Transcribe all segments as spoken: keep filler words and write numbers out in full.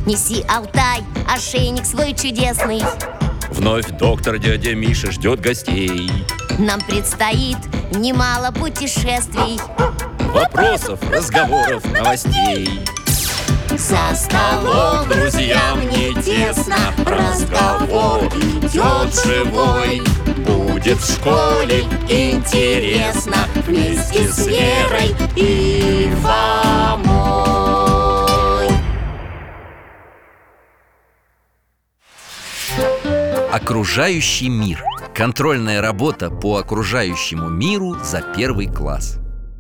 Неси, Алтай, ошейник свой чудесный. Вновь доктор дядя Миша ждет гостей. Нам предстоит немало путешествий, Вопросов, разговоров, новостей. За столом Друзьям не тесно, разговор идет живой. Будет в школе интересно вместе с Верой и Фомой. Окружающий мир. Контрольная работа по окружающему миру за первый класс.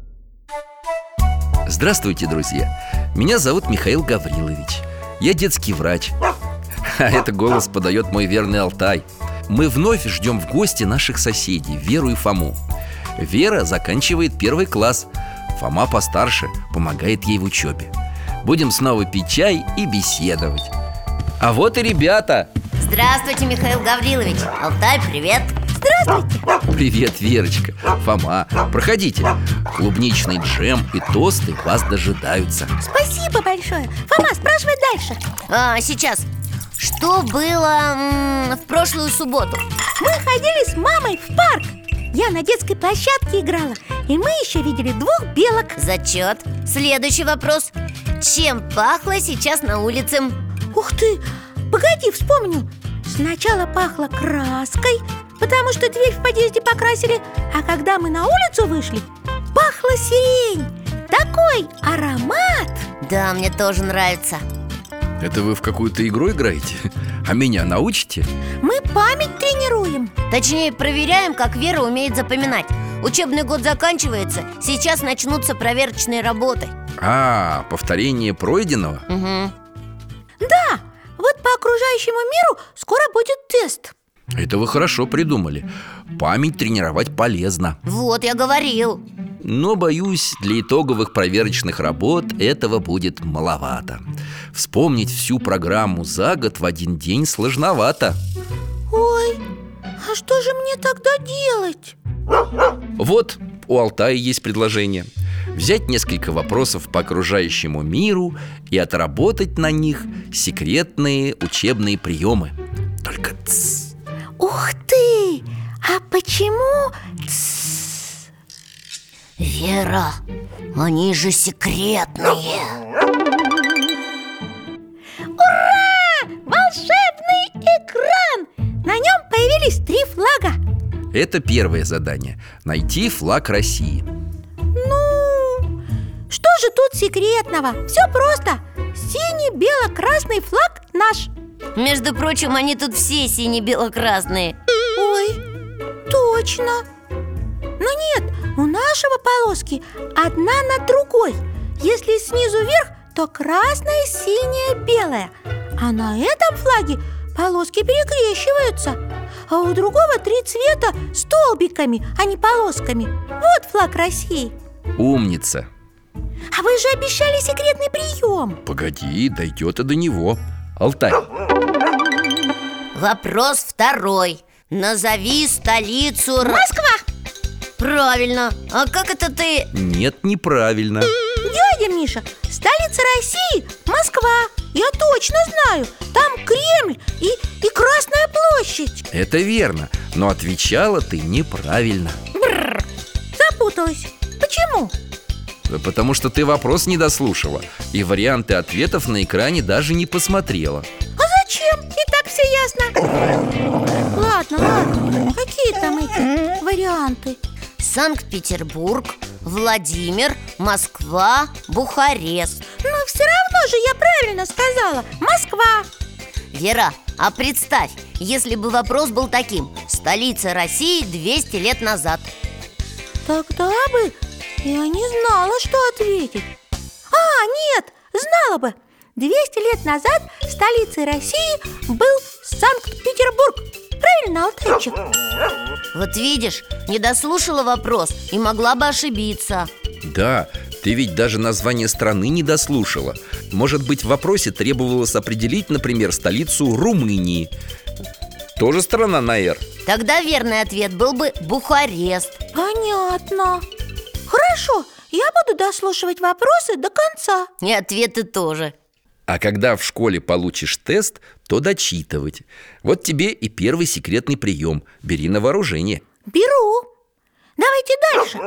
Здравствуйте, друзья! Меня зовут Михаил Гаврилович. Я детский врач. А это голос подает мой верный Алтай. Мы вновь ждем в гости наших соседей, Веру и Фому. Вера заканчивает первый класс. Фома постарше, помогает ей в учебе. Будем снова пить чай и беседовать. А вот и ребята. Здравствуйте, Михаил Гаврилович. Алтай, привет. Здравствуйте. Привет, Верочка, Фома, проходите. Клубничный джем и тосты вас дожидаются. Спасибо большое. Фома, спрашивай дальше. а, Сейчас. Что было м, в прошлую субботу? Мы ходили с мамой в парк. Я на детской площадке играла. И мы еще видели двух белок. Зачет. Следующий вопрос. Чем пахло сейчас на улице? Ух ты, погоди, вспомню. Сначала пахло краской, потому что дверь в подъезде покрасили. А когда мы на улицу вышли, пахла сирень. Такой аромат. Да, мне тоже нравится. Это вы в какую-то игру играете? А меня научите? Мы память тренируем. Точнее, проверяем, как Вера умеет запоминать. Учебный год заканчивается. Сейчас начнутся проверочные работы. А, повторение пройденного? Угу. Да, вот по окружающему миру скоро будет тест. Это вы хорошо придумали. Память тренировать полезно. Вот, я говорил. Но, боюсь, для итоговых проверочных работ этого будет маловато. Вспомнить всю программу за год в один день сложновато. Ой, а что же мне тогда делать? Вот, у Алтая есть предложение. Взять несколько вопросов по окружающему миру и отработать на них секретные учебные приемы. Только тссс. Ух ты! А почему? Тссс. Вера, они же секретные. Ура! Волшебный экран! На нем появились три флага. Это первое задание. Найти флаг России. Ну, что же тут секретного? Все просто. Синий-бело-красный флаг наш. Между прочим, они тут все сине-бело-красные. Ой, точно. Но нет, у нашего полоски одна над другой. Если снизу вверх, то красная, синяя, белая. А на этом флаге полоски перекрещиваются. А у другого три цвета столбиками, а не полосками. Вот флаг России. Умница. А вы же обещали секретный прием. Погоди, дойдет и до него. Алтай. Вопрос второй. Назови столицу Р... Москва. Правильно. А как это ты? Нет, неправильно. Дядя Миша, столица России – Москва. Я точно знаю. Там Кремль и, и Красная площадь. Это верно, но отвечала ты неправильно. Бррр, запуталась. Почему? Да потому что ты вопрос не дослушала и варианты ответов на экране даже не посмотрела. А зачем? И так все ясно. Ладно, ладно. Какие там эти варианты? Санкт-Петербург, Владимир, Москва, Бухарест. Но все равно же я правильно сказала. Москва. Вера, а представь, если бы вопрос был таким: столица России двести лет назад. Тогда бы я не знала, что ответить. А, нет, знала бы. двести лет назад столицей России был Санкт-Петербург. Правильно, Алтайчик? Вот видишь, не дослушала вопрос и могла бы ошибиться. Да, ты ведь даже название страны не дослушала. Может быть, в вопросе требовалось определить, например, столицу Румынии. Тоже страна на «Р». Тогда верный ответ был бы Бухарест. Понятно. Хорошо, я буду дослушивать вопросы до конца. И ответы тоже. А когда в школе получишь тест, то дочитывать. Вот тебе и первый секретный прием. Бери на вооружение. Беру. Давайте дальше.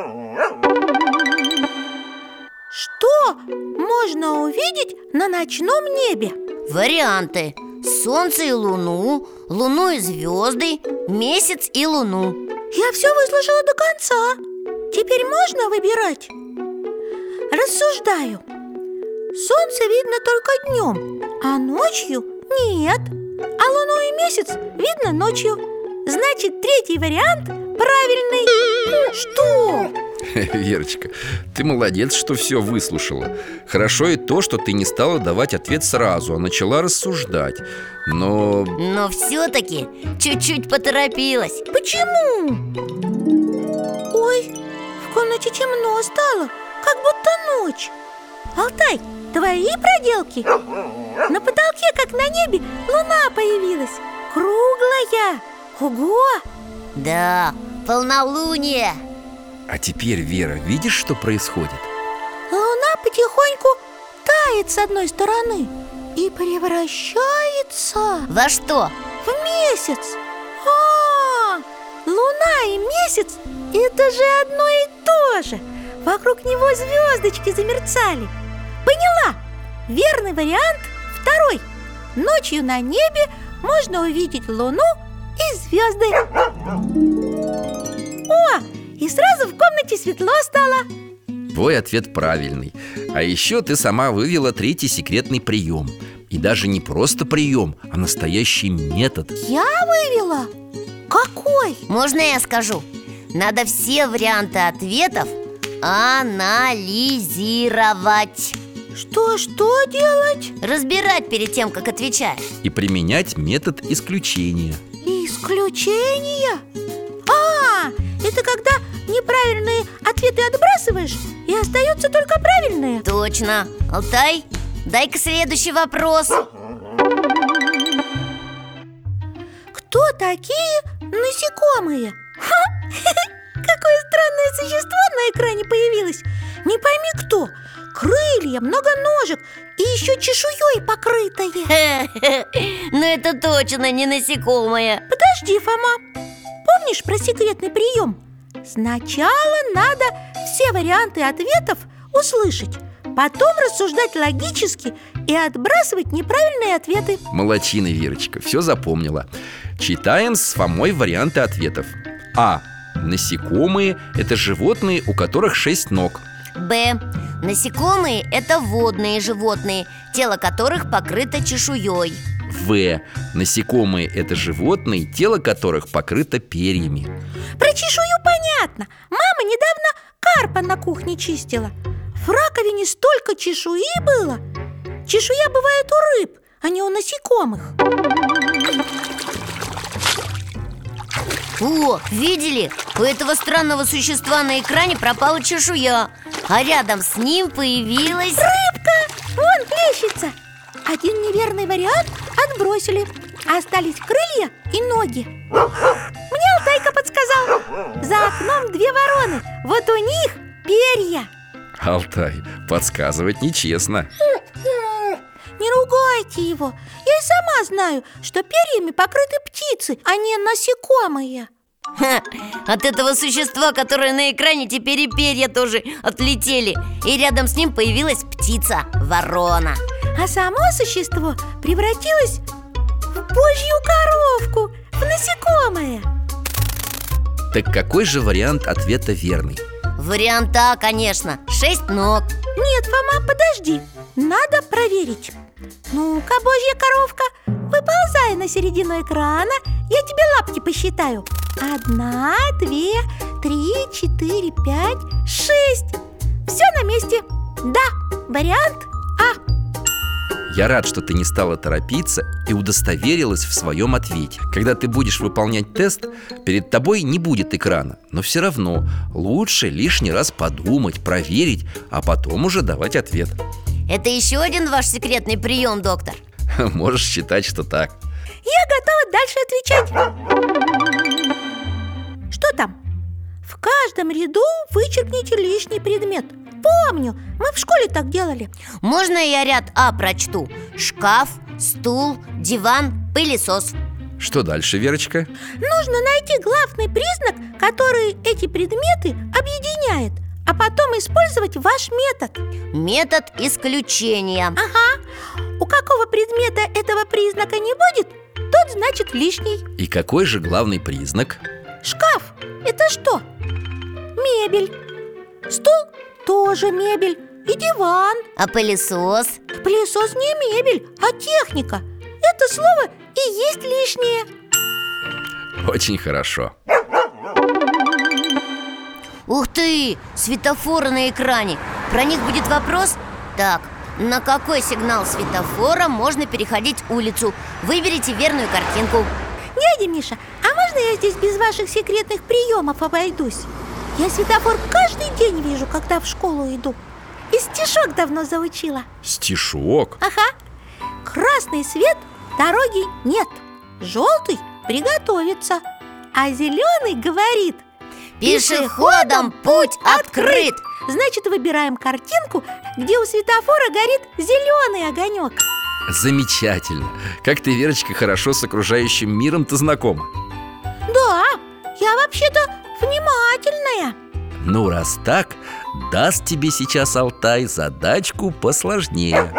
Что можно увидеть на ночном небе? Варианты: Солнце и Луну, Луну и звезды, Месяц и Луну. Я все выслушала до конца. Теперь можно выбирать? Рассуждаю. Солнце видно только днем, а ночью нет. А Луну и Месяц видно ночью. Значит, третий вариант правильный. Что? Верочка, ты молодец, что все выслушала. Хорошо и то, что ты не стала давать ответ сразу, а начала рассуждать. Но... Но все-таки чуть-чуть поторопилась. Почему? Ой, в комнате темно стало, как будто ночь. Алтай, твои проделки? На потолке, как на небе, луна появилась. Круглая. Ого! Да, полнолуние. А теперь, Вера, видишь, что происходит? Луна потихоньку тает с одной стороны и превращается Во что? в месяц. А, Луна и месяц – это же одно и то же. Вокруг него звездочки замерцали. Поняла. Верный вариант второй. Ночью на небе можно увидеть Луну и звезды. О, и сразу в комнате светло стало. Твой ответ правильный. А еще ты сама вывела третий секретный прием. И даже не просто прием, а настоящий метод. Я вывела? Какой? Можно я скажу? Надо все варианты ответов анализировать. Что-что делать? Разбирать перед тем, как отвечаешь. И применять метод исключения. Исключения? А, это когда неправильные ответы отбрасываешь, и остаются только правильные. Точно. Алтай, дай-ка следующий вопрос. Кто такие насекомые? Ха! Какое странное существо на экране появилось. Не пойми кто. Крылья, много ножек и еще чешуей покрытое. Ну это точно не насекомое. Подожди, Фома. Помнишь про секретный прием? Сначала надо все варианты ответов услышать, потом рассуждать логически и отбрасывать неправильные ответы. Молодчина, Верочка, все запомнила. Читаем с Фомой варианты ответов. А. Насекомые – это животные, у которых шесть ног. Б. Насекомые – это водные животные, тело которых покрыто чешуей. В. Насекомые – это животные, тело которых покрыто перьями. Про чешую понятно. Мама недавно карпа на кухне чистила. В раковине столько чешуи было. Чешуя бывает у рыб, а не у насекомых. О, видели? У этого странного существа на экране пропала чешуя, а рядом с ним появилась... Рыбка! Вон плещется. Один неверный вариант отбросили. Остались крылья и ноги. Мне Алтайка подсказал. За окном две вороны. Вот у них перья. Алтай, подсказывать нечестно. Не ругайте его. Я и сама знаю, что перьями покрыты птицы, а не насекомые. Ха, от этого существа, которое на экране, теперь и перья тоже отлетели. И рядом с ним появилась птица, ворона. А само существо превратилось в божью коровку, в насекомое. Так какой же вариант ответа верный? Вариант А, конечно, шесть ног. Нет, Фома, подожди. Надо проверить. Ну-ка, божья коровка, выползай на середину экрана. Я тебе лапки посчитаю. Одна, две, три, четыре, пять, шесть. Все на месте. Да, вариант А. Я рад, что ты не стала торопиться и удостоверилась в своем ответе. Когда ты будешь выполнять тест, перед тобой не будет экрана. Но все равно лучше лишний раз подумать, проверить, а потом уже давать ответ. Это еще один ваш секретный прием, доктор? Можешь считать, что так. Я готова дальше отвечать. Что там? В каждом ряду вычеркните лишний предмет. Помню, мы в школе так делали. Можно я ряд А прочту? Шкаф, стул, диван, пылесос. Что дальше, Верочка? Нужно найти главный признак, который эти предметы объединяет, а потом использовать ваш метод. Метод исключения. Ага. У какого предмета этого признака не будет, тот значит лишний. И какой же главный признак? Шкаф – это что? Мебель. Стул – тоже мебель. И диван. А пылесос? Пылесос не мебель, а техника. Это слово и есть лишнее. Очень хорошо. Ух ты! Светофоры на экране. Про них будет вопрос? Так, на какой сигнал светофора можно переходить улицу? Выберите верную картинку. Дядя Миша, а можно я здесь без ваших секретных приемов обойдусь? Я светофор каждый день вижу, когда в школу иду. И стишок давно заучила. Стишок? Ага. Красный свет, дороги нет. Желтый приготовится. А зеленый говорит: пешеходам путь открыт. Значит, выбираем картинку, где у светофора горит зеленый огонек. Замечательно. Как ты, Верочка, хорошо с окружающим миром-то знакома. Да, я вообще-то внимательная. Ну, раз так, даст тебе сейчас Алтай задачку посложнее.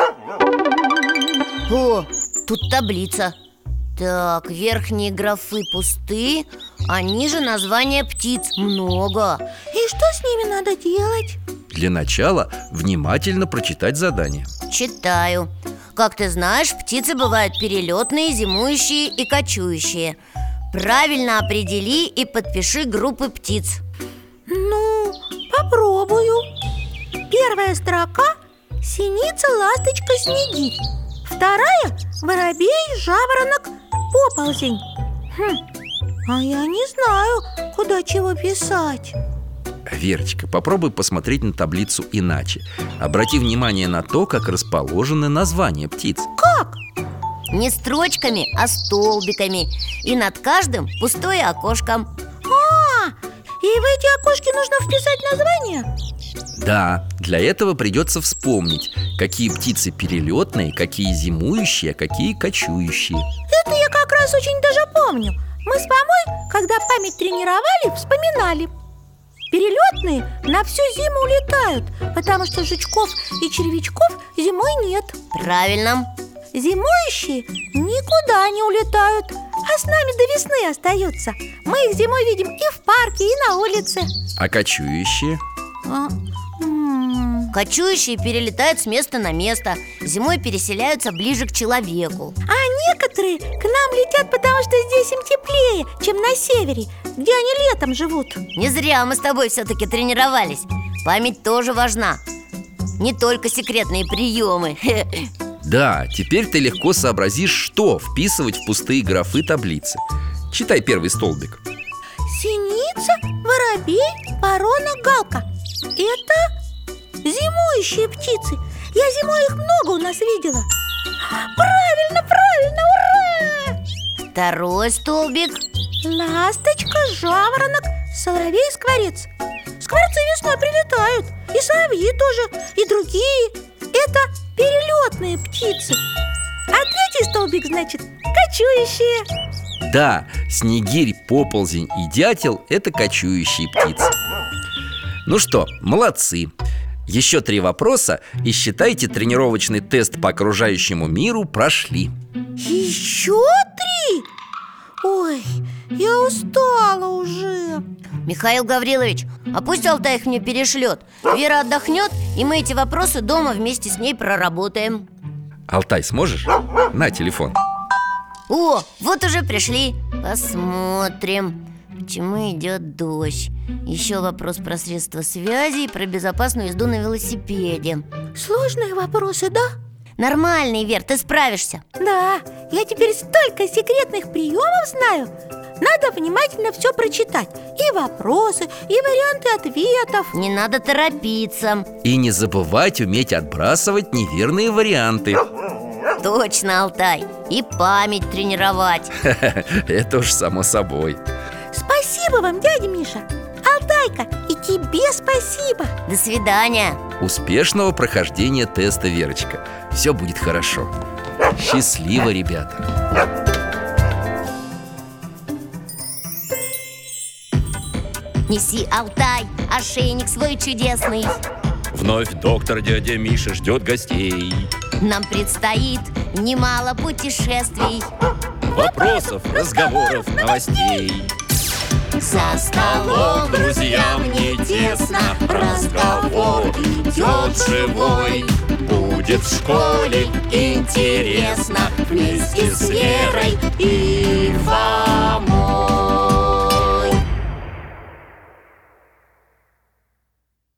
О, тут таблица. Так, верхние графы пусты, а ниже названия птиц много. И что с ними надо делать? Для начала внимательно прочитать задание. Читаю. Как ты знаешь, птицы бывают перелетные, зимующие и кочующие. Правильно определи и подпиши группы птиц. Ну, попробую. Первая строка – синица, ласточка, снегирь. Вторая – воробей, жаворонок, поползень. Хм, а я не знаю, куда чего писать. Верочка, попробуй посмотреть на таблицу иначе. Обрати внимание на то, как расположены названия птиц. Как? Не строчками, а столбиками. И над каждым пустое окошко. А, и в эти окошки нужно вписать название? Да, для этого придется вспомнить, какие птицы перелетные, какие зимующие, а какие кочующие. Это я как раз очень даже помню. Мы с мамой, когда память тренировали, вспоминали. Перелетные на всю зиму улетают, потому что жучков и червячков зимой нет. Правильно. Зимующие никуда не улетают, а с нами до весны остаются. Мы их зимой видим и в парке, и на улице. А кочующие? А, м-м. Кочующие перелетают с места на место. Зимой переселяются ближе к человеку. А некоторые к нам летят, потому что здесь им теплее, чем на севере, где они летом живут. Не зря мы с тобой все-таки тренировались. Память тоже важна. Не только секретные приемы. Да, теперь ты легко сообразишь, что вписывать в пустые графы таблицы. Читай первый столбик. Синица, воробей, ворона, галка. Это зимующие птицы. Я зимой их много у нас видела. Правильно, правильно, ура! Второй столбик. Ласточка, жаворонок, соловей, скворец. Скворцы весной прилетают. И соловьи тоже, и другие. Это перелетные птицы. А третий столбик, значит, кочующие. Да, снегирь, поползень и дятел – это кочующие птицы. Ну что, молодцы. Еще три вопроса, и считайте, тренировочный тест по окружающему миру прошли. Еще три? Ой, я устала уже. Михаил Гаврилович, а пусть Алтай их мне перешлет. Вера отдохнет, и мы эти вопросы дома вместе с ней проработаем. Алтай, сможешь? На телефон. О, вот уже пришли. Посмотрим. Почему идет дождь? Еще вопрос про средства связи и про безопасную езду на велосипеде. Сложные вопросы, да? Нормальный, Вер, ты справишься. Да, я теперь столько секретных приемов знаю. Надо внимательно все прочитать. И вопросы, и варианты ответов. Не надо торопиться. И не забывать уметь отбрасывать неверные варианты. Точно, Алтай. И память тренировать. Это уж само собой. Спасибо вам, дядя Миша. Алтайка, и тебе спасибо. До свидания. Успешного прохождения теста, Верочка. Все будет хорошо. Счастливо, ребята. Неси, Алтай, ошейник свой чудесный. Вновь доктор дядя Миша ждет гостей. Нам предстоит немало путешествий. Вопросов, разговоров, новостей. За столом, друзьям не тесно, разговор идет живой. Будет в школе интересно вместе с Верой и Иваном.